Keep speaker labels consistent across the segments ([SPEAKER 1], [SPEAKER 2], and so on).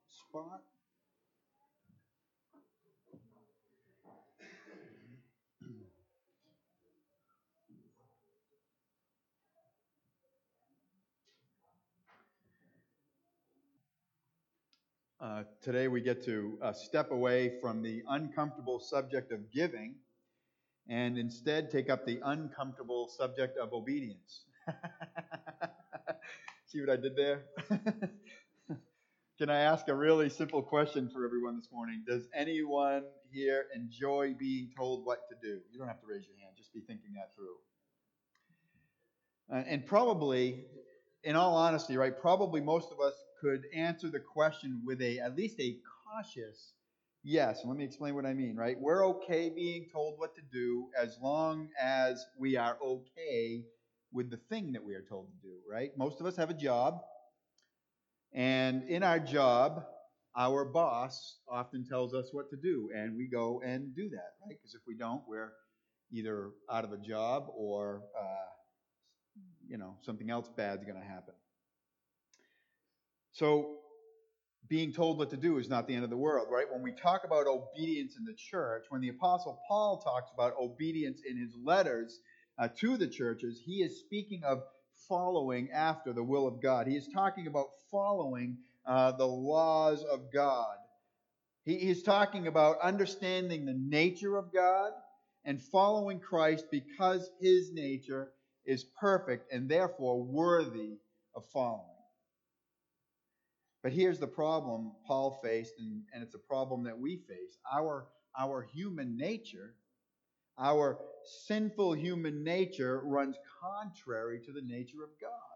[SPEAKER 1] spot. Today we get to step away from the uncomfortable subject of giving and instead take up the uncomfortable subject of obedience. See what I did there? Can I ask a really simple question for everyone this morning? Does anyone here enjoy being told what to do? You don't have to raise your hand, just be thinking that through. And probably, in all honesty, right, probably most of us could answer the question with at least a cautious yes. And let me explain what I mean, right? We're okay being told what to do as long as we are okay with the thing that we are told to do, right? Most of us have a job, and in our job, our boss often tells us what to do, and we go and do that, right? Because if we don't, we're either out of a job or something else bad's going to happen. So being told what to do is not the end of the world, right? When we talk about obedience in the church, when the Apostle Paul talks about obedience in his letters to the churches, he is speaking of following after the will of God. He is talking about following the laws of God. He is talking about understanding the nature of God and following Christ because his nature is perfect and therefore worthy of following. But here's the problem Paul faced, and it's a problem that we face. Our human nature, our sinful human nature runs contrary to the nature of God.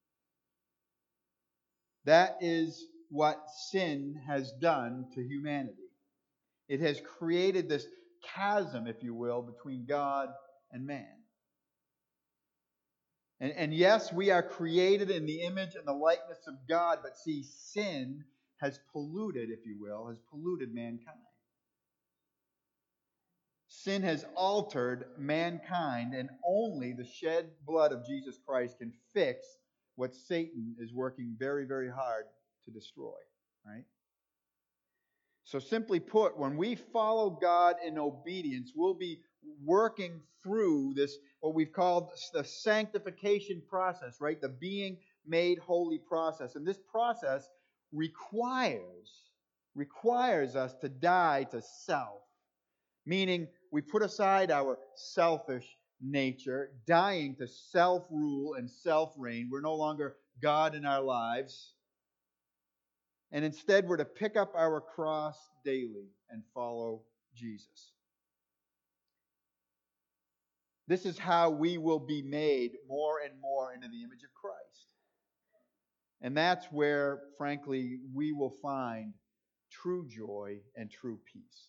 [SPEAKER 1] That is what sin has done to humanity. It has created this chasm, if you will, between God and man. And yes, we are created in the image and the likeness of God, but see, sin has polluted, if you will, has polluted mankind. Sin has altered mankind, and only the shed blood of Jesus Christ can fix what Satan is working very, very hard to destroy, right? So simply put, when we follow God in obedience, we'll be working through this, what we've called the sanctification process, right? The being made holy process. And this process requires us to die to self, meaning we put aside our selfish nature, dying to self-rule and self-reign. We're no longer God in our lives. And instead, we're to pick up our cross daily and follow Jesus. This is how we will be made more and more into the image of Christ. And that's where, frankly, we will find true joy and true peace.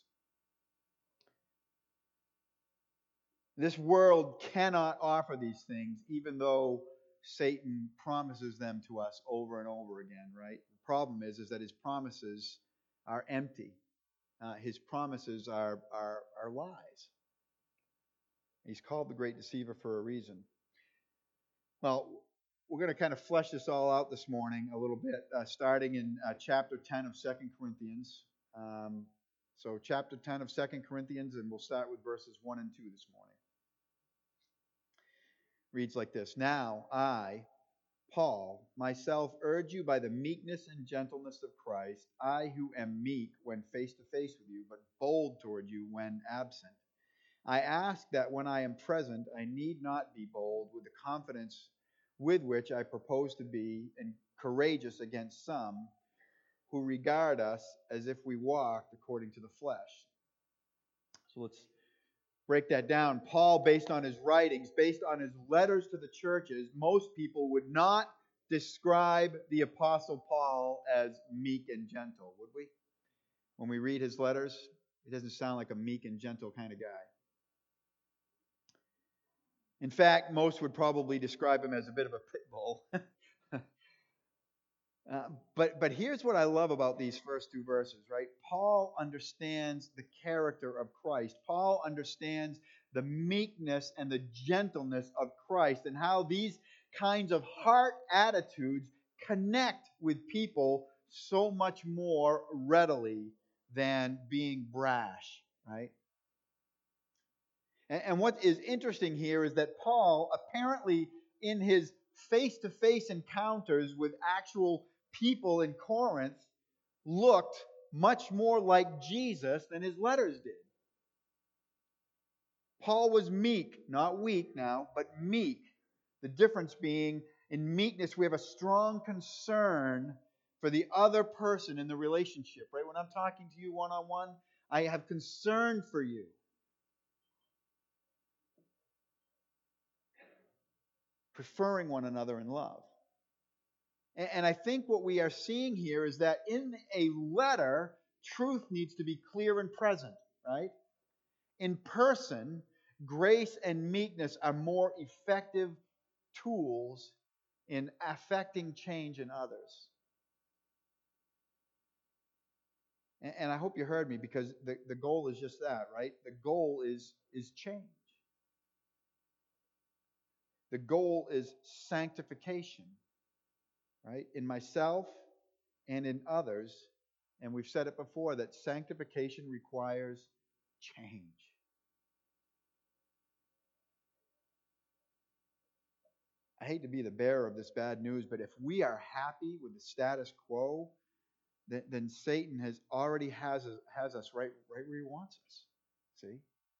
[SPEAKER 1] This world cannot offer these things, even though Satan promises them to us over and over again, right? The problem is that his promises are empty. His promises are lies. He's called the great deceiver for a reason. Well, we're going to kind of flesh this all out this morning a little bit, starting in chapter 10 of 2 Corinthians. So chapter 10 of 2 Corinthians, and we'll start with verses 1 and 2 this morning. Reads like this: Now I, Paul, myself urge you by the meekness and gentleness of Christ, I who am meek when face to face with you, but bold toward you when absent. I ask that when I am present, I need not be bold with the confidence with which I propose to be, and courageous against some who regard us as if we walked according to the flesh. So let's break that down. Paul, based on his writings, based on his letters to the churches, most people would not describe the Apostle Paul as meek and gentle, would we? When we read his letters, he doesn't sound like a meek and gentle kind of guy. In fact, most would probably describe him as a bit of a pit bull. But here's what I love about these first two verses, right? Paul understands the character of Christ. Paul understands the meekness and the gentleness of Christ and how these kinds of heart attitudes connect with people so much more readily than being brash, right? And what is interesting here is that Paul, apparently in his face-to-face encounters with actual people in Corinth, looked much more like Jesus than his letters did. Paul was meek, not weak now, but meek. The difference being, in meekness, we have a strong concern for the other person in the relationship, right? When I'm talking to you one-on-one, I have concern for you. Preferring one another in love. And I think what we are seeing here is that in a letter, truth needs to be clear and present, right? In person, grace and meekness are more effective tools in affecting change in others. And I hope you heard me, because the goal is just that, right? The goal is change. The goal is sanctification, right? In myself and in others. And we've said it before that sanctification requires change. I hate to be the bearer of this bad news, but if we are happy with the status quo, then Satan already has us right where he wants us. See?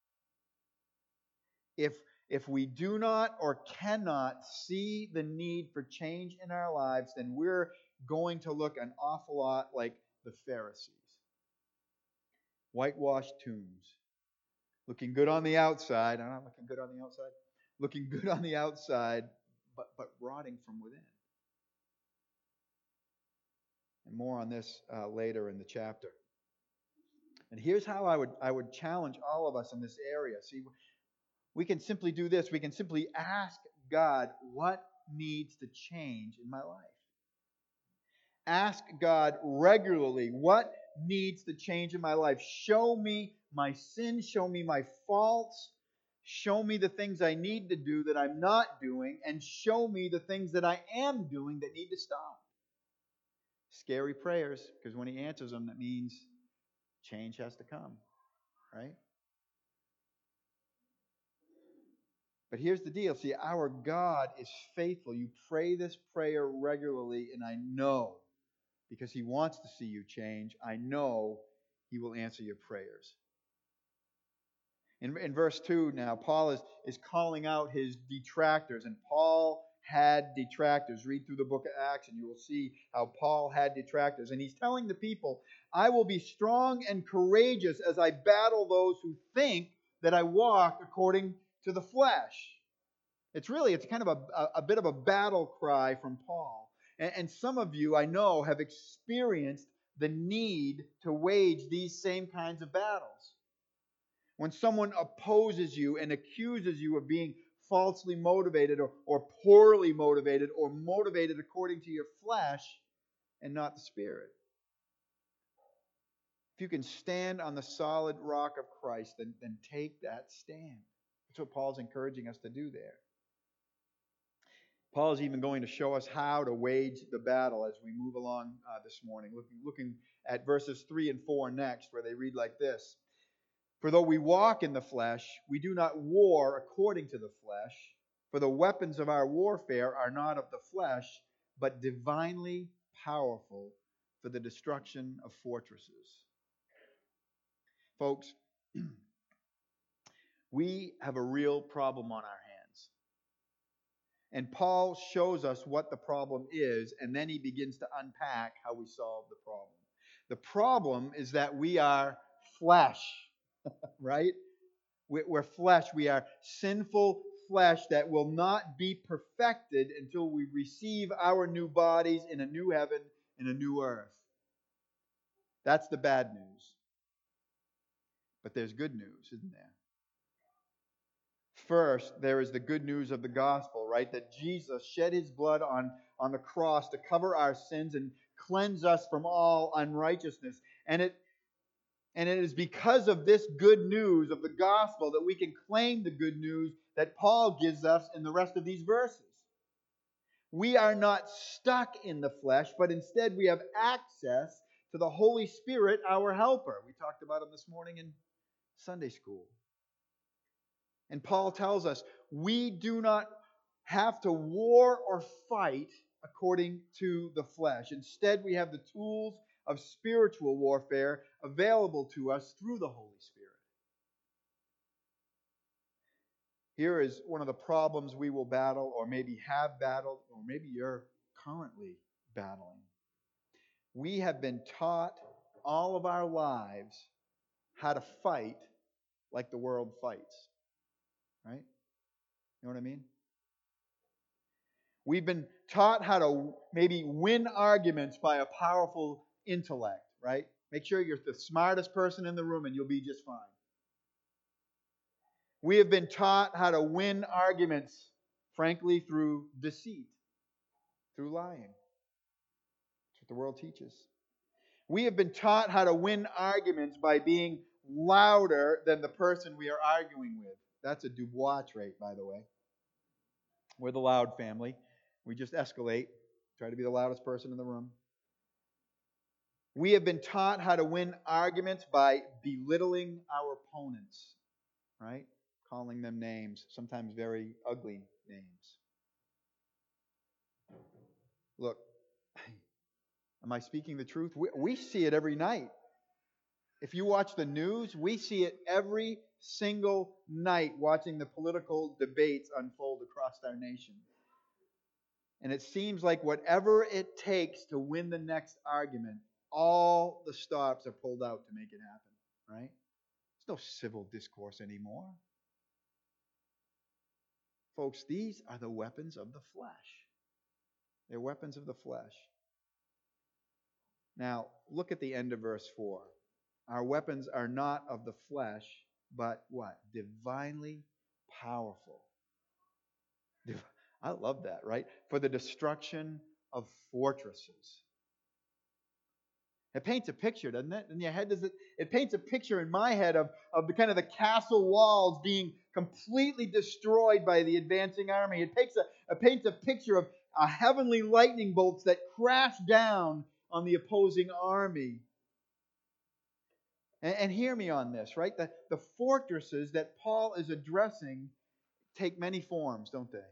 [SPEAKER 1] If we do not or cannot see the need for change in our lives, then we're going to look an awful lot like the Pharisees. Whitewashed tombs. Looking good on the outside. I'm not looking good on the outside. Looking good on the outside, but rotting from within. And more on this later in the chapter. And here's how I would challenge all of us in this area. See, we can simply do this. We can simply ask God, what needs to change in my life? Ask God regularly, what needs to change in my life? Show me my sins, show me my faults, show me the things I need to do that I'm not doing, and show me the things that I am doing that need to stop. Scary prayers, because when he answers them, that means change has to come, right? But here's the deal. See, our God is faithful. You pray this prayer regularly, and I know, because he wants to see you change, I know he will answer your prayers. In verse 2 now, Paul is calling out his detractors, and Paul had detractors. Read through the book of Acts, and you will see how Paul had detractors. And he's telling the people, I will be strong and courageous as I battle those who think that I walk according to the flesh. It's kind of a bit of a battle cry from Paul. And some of you, I know, have experienced the need to wage these same kinds of battles. When someone opposes you and accuses you of being falsely motivated or poorly motivated or motivated according to your flesh and not the Spirit. If you can stand on the solid rock of Christ, then take that stand. That's what Paul's encouraging us to do there. Paul is even going to show us how to wage the battle as we move along this morning. Looking at verses 3 and 4 next, where they read like this. For though we walk in the flesh, we do not war according to the flesh. For the weapons of our warfare are not of the flesh, but divinely powerful for the destruction of fortresses. Folks, we have a real problem on our hands. And Paul shows us what the problem is, and then he begins to unpack how we solve the problem. The problem is that we are flesh, right? We're flesh. We are sinful flesh that will not be perfected until we receive our new bodies in a new heaven and a new earth. That's the bad news. But there's good news, isn't there? First, there is the good news of the gospel, right? That Jesus shed his blood on the cross to cover our sins and cleanse us from all unrighteousness. And it is because of this good news of the gospel that we can claim the good news that Paul gives us in the rest of these verses. we are not stuck in the flesh, but instead we have access to the Holy Spirit, our helper. We talked about him this morning in Sunday school. And Paul tells us we do not have to war or fight according to the flesh. Instead, we have the tools of spiritual warfare available to us through the Holy Spirit. Here is one of the problems we will battle, or maybe have battled, or maybe you're currently battling. We have been taught all of our lives how to fight like the world fights. Right? You know what I mean? We've been taught how to maybe win arguments by a powerful intellect, right? Make sure you're the smartest person in the room and you'll be just fine. We have been taught how to win arguments, frankly, through deceit, through lying. That's what the world teaches. We have been taught how to win arguments by being louder than the person we are arguing with. That's a Dubois trait, by the way. We're the loud family. We just escalate, try to be the loudest person in the room. We have been taught how to win arguments by belittling our opponents, right? Calling them names, sometimes very ugly names. Look, am I speaking the truth? We see it every night. If you watch the news, we see it every single night watching the political debates unfold across our nation. And it seems like whatever it takes to win the next argument, all the stops are pulled out to make it happen, right? There's no civil discourse anymore. Folks, these are the weapons of the flesh. They're weapons of the flesh. Now, look at the end of verse 4. Our weapons are not of the flesh, but what? Divinely powerful. I love that, right? For the destruction of fortresses. It paints a picture, doesn't it? In your head, it paints a picture in my head of the kind of the castle walls being completely destroyed by the advancing army. It paints a picture of heavenly lightning bolts that crash down on the opposing army. And hear me on this, right? The fortresses that Paul is addressing take many forms, don't they?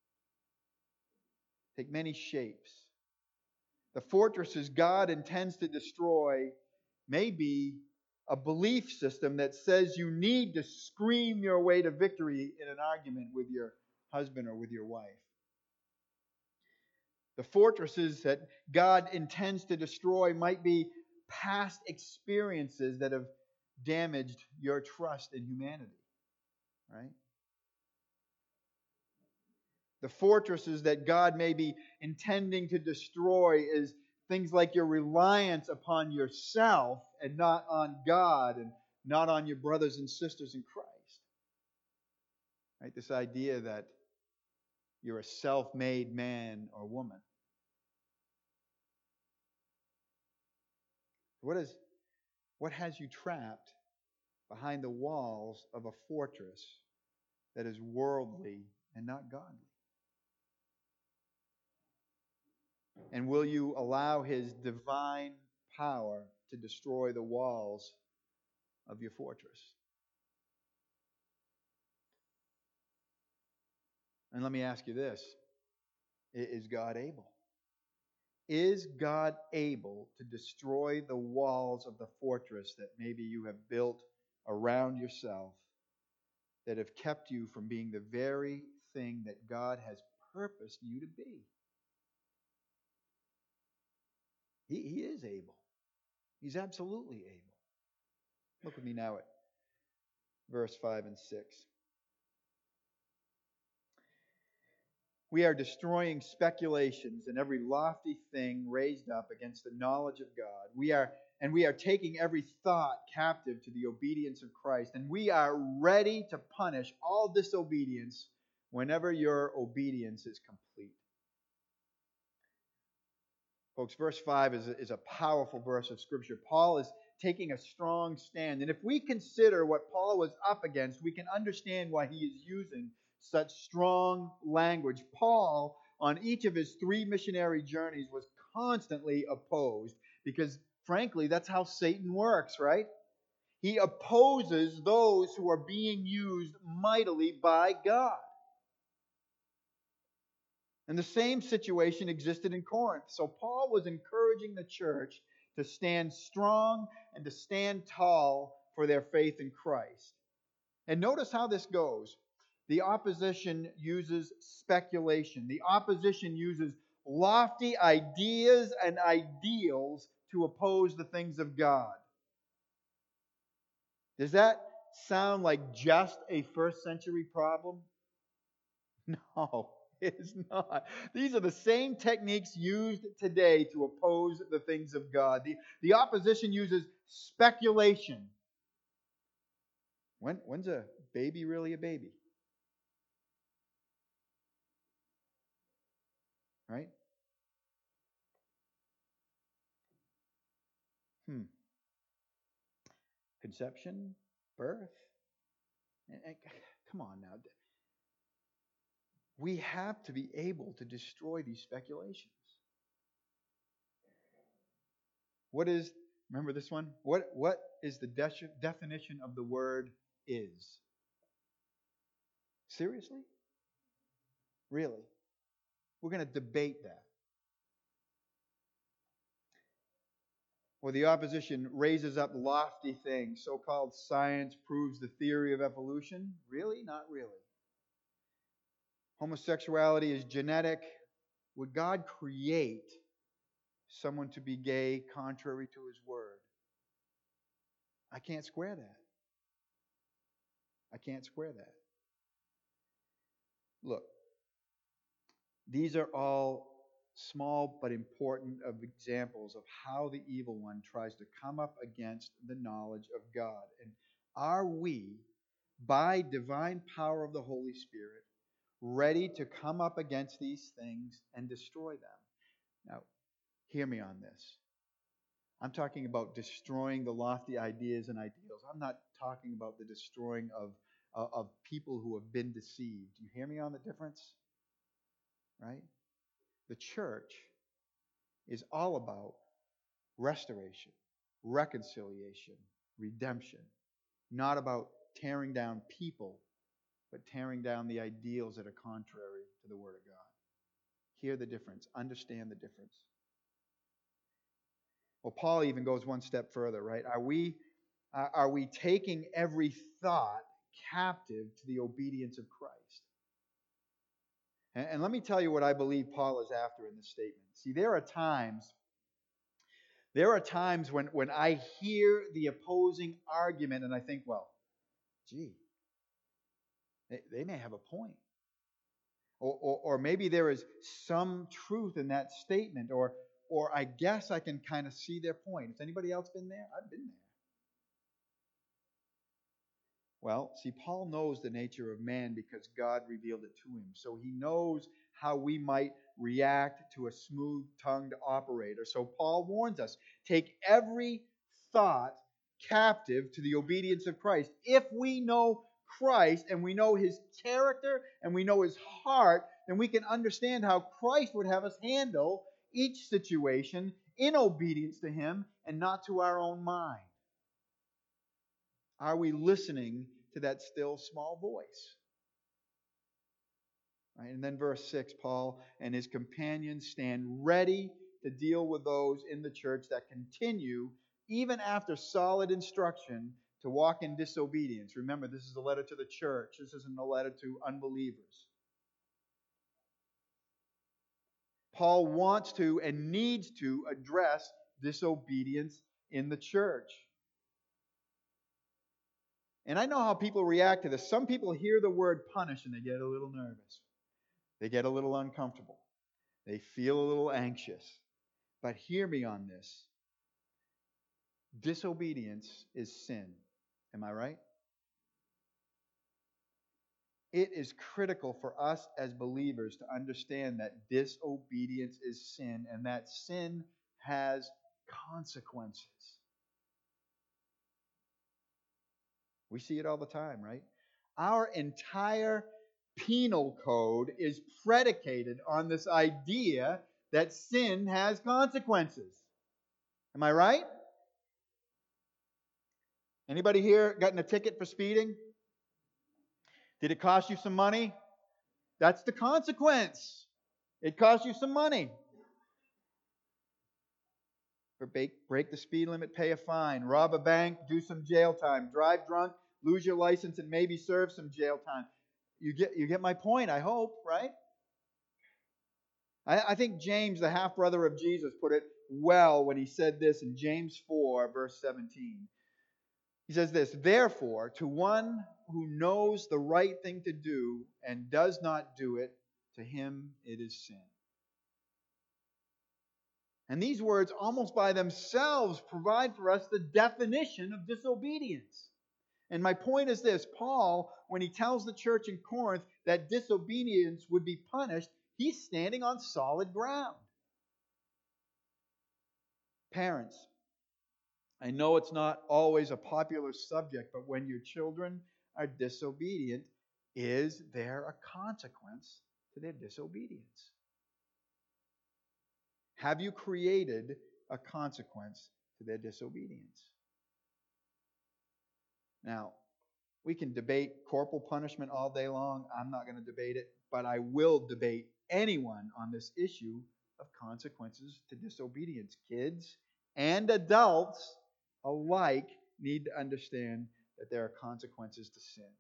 [SPEAKER 1] Take many shapes. The fortresses God intends to destroy may be a belief system that says you need to scream your way to victory in an argument with your husband or with your wife. The fortresses that God intends to destroy might be past experiences that have damaged your trust in humanity, right? The fortresses that God may be intending to destroy is things like your reliance upon yourself and not on God and not on your brothers and sisters in Christ. Right? This idea that you're a self-made man or woman. What has you trapped behind the walls of a fortress that is worldly and not godly? And will you allow His divine power to destroy the walls of your fortress? And let me ask you this. Is God able? Is God able to destroy the walls of the fortress that maybe you have built around yourself that have kept you from being the very thing that God has purposed you to be? He is able. He's absolutely able. Look with me now at verse 5 and 6. We are destroying speculations and every lofty thing raised up against the knowledge of God. We are taking every thought captive to the obedience of Christ. And we are ready to punish all disobedience whenever your obedience is complete. Folks, verse 5 is a powerful verse of Scripture. Paul is taking a strong stand. And if we consider what Paul was up against, we can understand why he is using such strong language. Paul on each of his 3 missionary journeys was constantly opposed because, frankly, that's how Satan works, right? He opposes those who are being used mightily by God. And the same situation existed in Corinth. So Paul was encouraging the church to stand strong and to stand tall for their faith in Christ. And notice how this goes. The opposition uses speculation. The opposition uses lofty ideas and ideals to oppose the things of God. Does that sound like just a first century problem? No, it is not. These are the same techniques used today to oppose the things of God. The opposition uses speculation. When's a baby really a baby? Right? Conception, birth. And come on now. We have to be able to destroy these speculations. Remember this one? What is the definition of the word is? Seriously? Really? We're going to debate that. Well, the opposition raises up lofty things. So-called science proves the theory of evolution. Really? Not really. Homosexuality is genetic. Would God create someone to be gay contrary to his word? I can't square that. I can't square that. Look, these are all small but important examples of how the evil one tries to come up against the knowledge of God. And are we, by divine power of the Holy Spirit, ready to come up against these things and destroy them? Now, hear me on this. I'm talking about destroying the lofty ideas and ideals. I'm not talking about the destroying of people who have been deceived. You hear me on the difference? Right? The church is all about restoration, reconciliation, redemption. Not about tearing down people, but tearing down the ideals that are contrary to the Word of God. Hear the difference. Understand the difference. Well, Paul even goes one step further, right? Are we taking every thought captive to the obedience of Christ? And let me tell you what I believe Paul is after in this statement. See, there are times when I hear the opposing argument and I think, well, gee, they may have a point. Or maybe there is some truth in that statement, or I guess I can kind of see their point. Has anybody else been there? I've been there. Well, see, Paul knows the nature of man because God revealed it to him. So he knows how we might react to a smooth-tongued operator. So Paul warns us, take every thought captive to the obedience of Christ. If we know Christ and we know his character and we know his heart, then we can understand how Christ would have us handle each situation in obedience to him and not to our own mind. Are we listening to that still small voice? Right? And then verse 6, Paul and his companions stand ready to deal with those in the church that continue, even after solid instruction, to walk in disobedience. Remember, this is a letter to the church. This isn't a letter to unbelievers. Paul wants to and needs to address disobedience in the church. And I know how people react to this. Some people hear the word punish and they get a little nervous. They get a little uncomfortable. They feel a little anxious. But hear me on this. Disobedience is sin. Am I right? It is critical for us as believers to understand that disobedience is sin and that sin has consequences. We see it all the time, right? Our entire penal code is predicated on this idea that sin has consequences. Am I right? Anybody here gotten a ticket for speeding? Did it cost you some money? That's the consequence. It cost you some money. Break the speed limit, pay a fine. Rob a bank, do some jail time. Drive drunk, lose your license, and maybe serve some jail time. You get my point, I hope, right? I think James, the half-brother of Jesus, put it well when he said this in James 4, verse 17. He says this, "Therefore, to one who knows the right thing to do and does not do it, to him it is sin." And these words, almost by themselves, provide for us the definition of disobedience. And my point is this, Paul, when he tells the church in Corinth that disobedience would be punished, he's standing on solid ground. Parents, I know it's not always a popular subject, but when your children are disobedient, is there a consequence to their disobedience? Have you created a consequence to their disobedience? Now, we can debate corporal punishment all day long. I'm not going to debate it, but I will debate anyone on this issue of consequences to disobedience. Kids and adults alike need to understand that there are consequences to sin.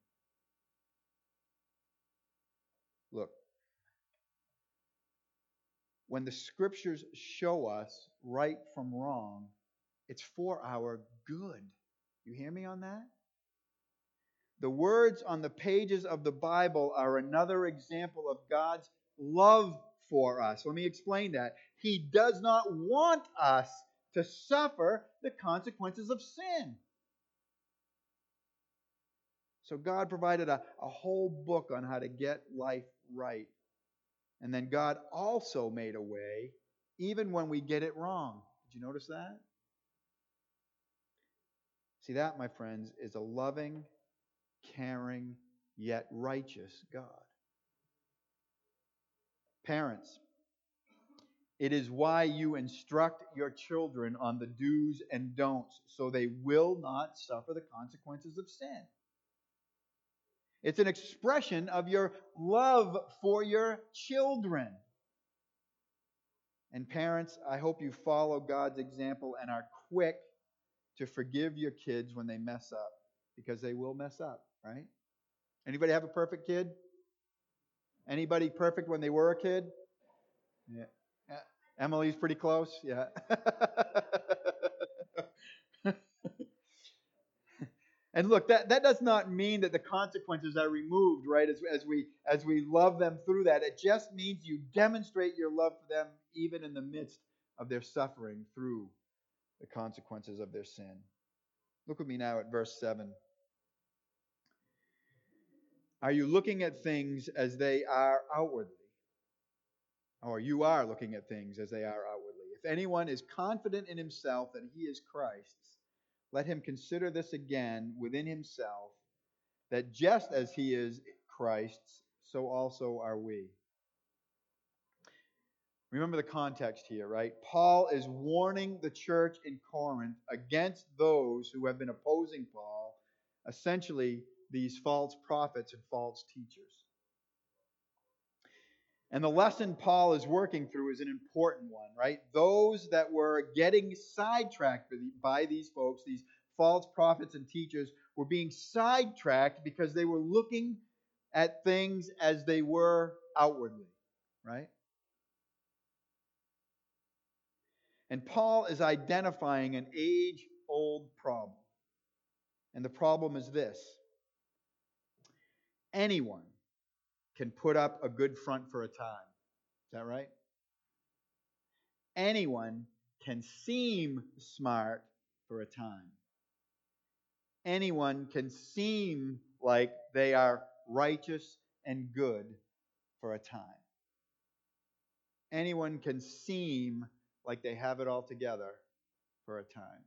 [SPEAKER 1] Look, when the scriptures show us right from wrong, it's for our good. You hear me on that? The words on the pages of the Bible are another example of God's love for us. Let me explain that. He does not want us to suffer the consequences of sin. So God provided a whole book on how to get life right. And then God also made a way even when we get it wrong. Did you notice that? See, that, my friends, is a loving, caring, yet righteous God. Parents, it is why you instruct your children on the do's and don'ts so they will not suffer the consequences of sin. It's an expression of your love for your children. And parents, I hope you follow God's example and are quick to forgive your kids when they mess up, because they will mess up, right? Anybody have a perfect kid? Anybody perfect when they were a kid? Yeah. Emily's pretty close. Yeah. And look, that does not mean that the consequences are removed, right? As we love them through that, it just means you demonstrate your love for them even in the midst of their suffering through the consequences of their sin. Look with me now at verse 7. Are you looking at things as they are outwardly? Or you are looking at things as they are outwardly. If anyone is confident in himself that he is Christ's, let him consider this again within himself, that just as he is Christ's, so also are we. Remember the context here, right? Paul is warning the church in Corinth against those who have been opposing Paul, essentially these false prophets and false teachers. And the lesson Paul is working through is an important one, right? Those that were getting sidetracked by these folks, these false prophets and teachers, were being sidetracked because they were looking at things as they were outwardly, right? And Paul is identifying an age-old problem. And the problem is this: anyone can put up a good front for a time. Is that right? Anyone can seem smart for a time. Anyone can seem like they are righteous and good for a time. Anyone can seem like they have it all together for a time.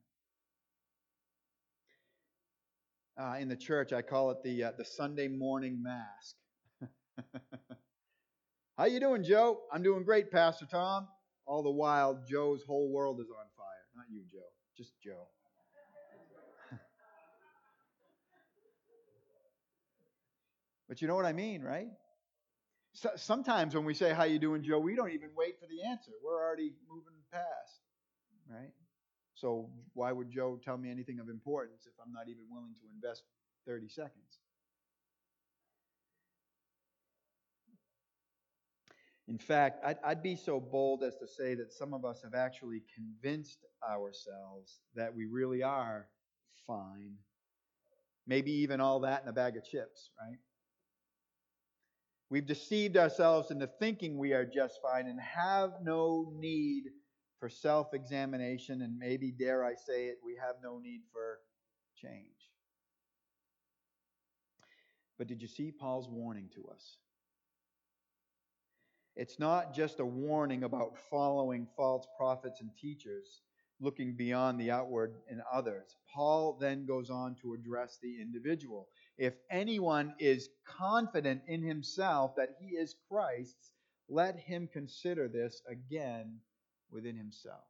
[SPEAKER 1] In the church, I call it the Sunday morning mask. How you doing, Joe? I'm doing great, Pastor Tom. All the while, Joe's whole world is on fire. Not you, Joe. Just Joe. But you know what I mean, right? So, sometimes when we say, how you doing, Joe, we don't even wait for the answer. We're already moving past, right? So why would Joe tell me anything of importance if I'm not even willing to invest 30 seconds? In fact, I'd be so bold as to say that some of us have actually convinced ourselves that we really are fine. Maybe even all that in a bag of chips, right? We've deceived ourselves into thinking we are just fine and have no need for self-examination, and maybe, dare I say it, we have no need for change. But did you see Paul's warning to us? It's not just a warning about following false prophets and teachers, looking beyond the outward in others. Paul then goes on to address the individual. If anyone is confident in himself that he is Christ's, let him consider this again within himself.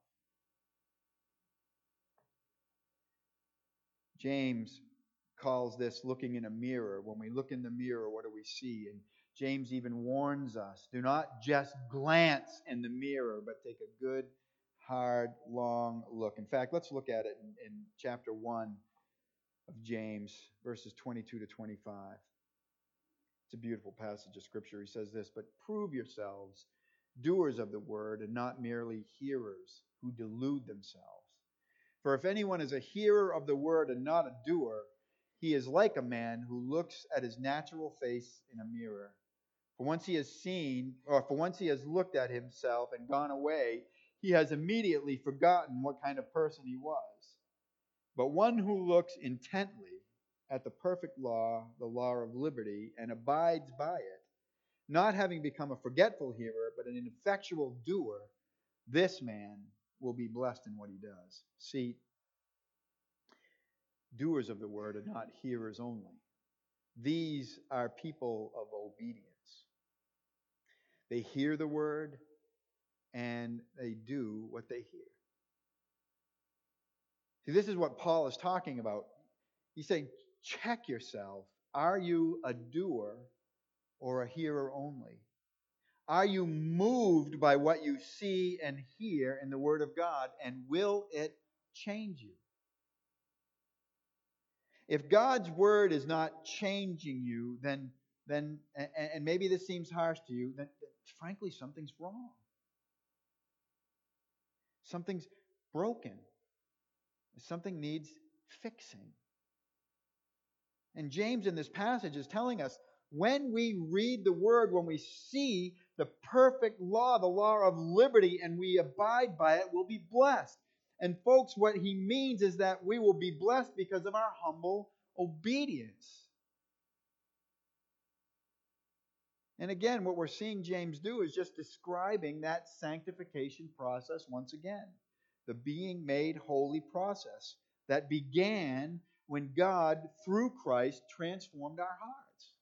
[SPEAKER 1] James calls this looking in a mirror. When we look in the mirror, what do we see? And James even warns us, do not just glance in the mirror, but take a good, hard, long look. In fact, let's look at it in chapter 1 of James, verses 22 to 25. It's a beautiful passage of Scripture. He says this, but prove yourselves doers of the word and not merely hearers who delude themselves. For if anyone is a hearer of the word and not a doer, he is like a man who looks at his natural face in a mirror. For once he has looked at himself and gone away, he has immediately forgotten what kind of person he was. But one who looks intently at the perfect law, the law of liberty, and abides by it, not having become a forgetful hearer, but an effectual doer, this man will be blessed in what he does. See, doers of the word are not hearers only. These are people of obedience. They hear the word and they do what they hear. See, this is what Paul is talking about. He's saying, check yourself. Are you a doer or a hearer only? Are you moved by what you see and hear in the Word of God, and will it change you? If God's Word is not changing you, then and maybe this seems harsh to you, then frankly something's wrong. Something's broken. Something needs fixing. And James in this passage is telling us when we read the Word, when we see the perfect law, the law of liberty, and we abide by it, we'll be blessed. And folks, what he means is that we will be blessed because of our humble obedience. And again, what we're seeing James do is just describing that sanctification process once again. The being made holy process that began when God, through Christ, transformed our hearts.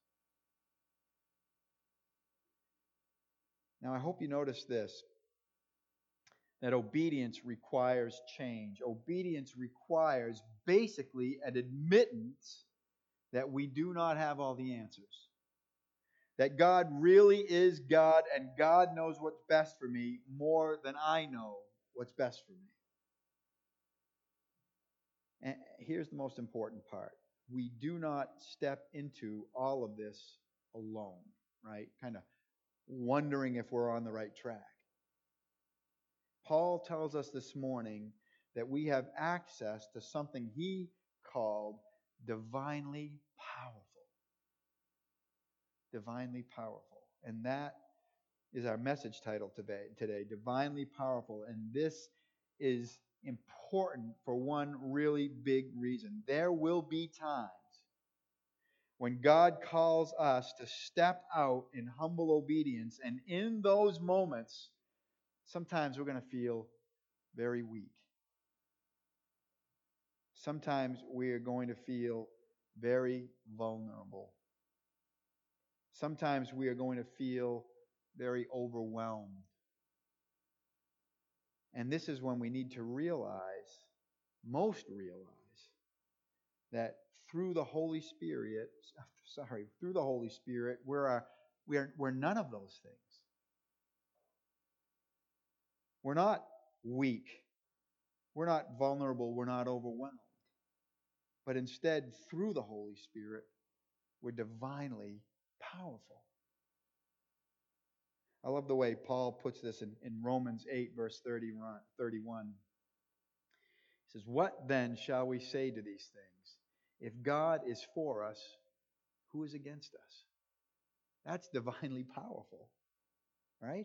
[SPEAKER 1] Now, I hope you notice this, that obedience requires change. Obedience requires basically an admittance that we do not have all the answers. That God really is God and God knows what's best for me more than I know what's best for me. And here's the most important part. We do not step into all of this alone, right? Kind of wondering if we're on the right track. Paul tells us this morning that we have access to something he called divinely powerful. Divinely powerful. And that is our message title today, Divinely Powerful. And this is important for one really big reason. There will be times when God calls us to step out in humble obedience, and in those moments, sometimes we're going to feel very weak. Sometimes we are going to feel very vulnerable. Sometimes we are going to feel very overwhelmed. And this is when we need to realize, most realize, that through the Holy Spirit, we're none of those things. We're not weak. We're not vulnerable. We're not overwhelmed. But instead, through the Holy Spirit, we're divinely powerful. I love the way Paul puts this in Romans 8, verse 31. He says, "What then shall we say to these things? If God is for us, who is against us?" That's divinely powerful, right?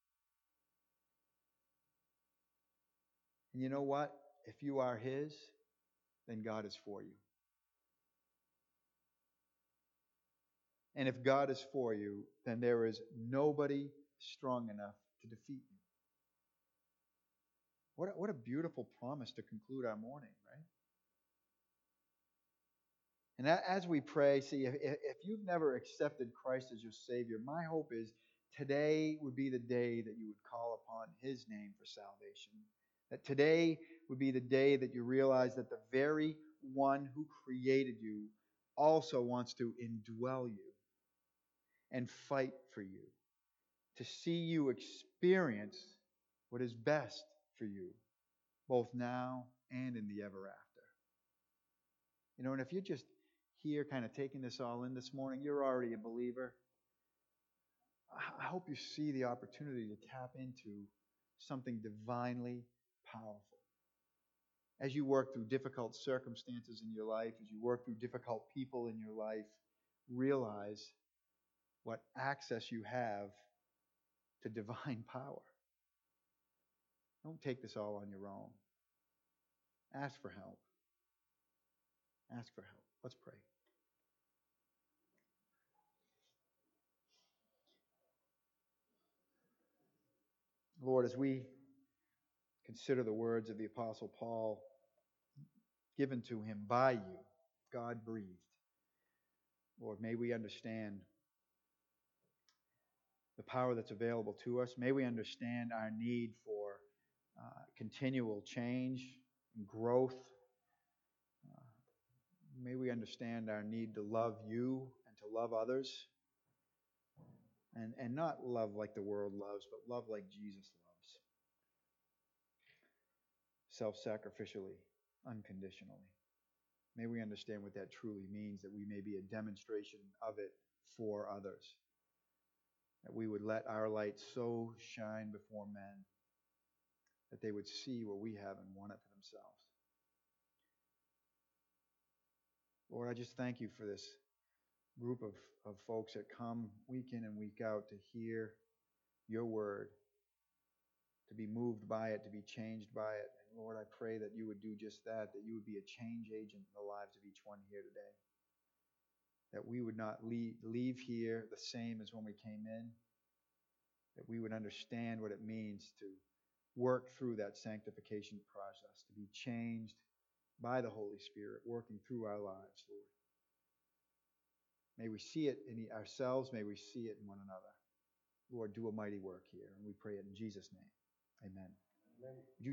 [SPEAKER 1] And you know what? If you are His, then God is for you. And if God is for you, then there is nobody strong enough to defeat you. What a beautiful promise to conclude our morning, right? And as we pray, see, if you've never accepted Christ as your Savior, my hope is today would be the day that you would call upon His name for salvation. That today would be the day that you realize that the very one who created you also wants to indwell you and fight for you, to see you experience what is best for you, both now and in the ever after. You know, and if you're just here kind of taking this all in this morning, you're already a believer. I hope you see the opportunity to tap into something divinely powerful. As you work through difficult circumstances in your life, as you work through difficult people in your life, realize what access you have to divine power. Don't take this all on your own. Ask for help. Ask for help. Let's pray. Lord, as we consider the words of the Apostle Paul, given to him by you, God breathed. Lord, may we understand the power that's available to us. May we understand our need for continual change and growth. May we understand our need to love you and to love others. And not love like the world loves, but love like Jesus loves. Self-sacrificially, unconditionally. May we understand what that truly means, that we may be a demonstration of it for others. That we would let our light so shine before men that they would see what we have and want it for themselves. Lord, I just thank you for this group of folks that come week in and week out to hear your word, to be moved by it, to be changed by it. And Lord, I pray that you would do just that you would be a change agent in the lives of each one here today. That we would not leave here the same as when we came in. That we would understand what it means to work through that sanctification process, to be changed by the Holy Spirit, working through our lives, Lord. May we see it in ourselves. May we see it in one another. Lord, do a mighty work here. And we pray it in Jesus' name. Amen. Amen.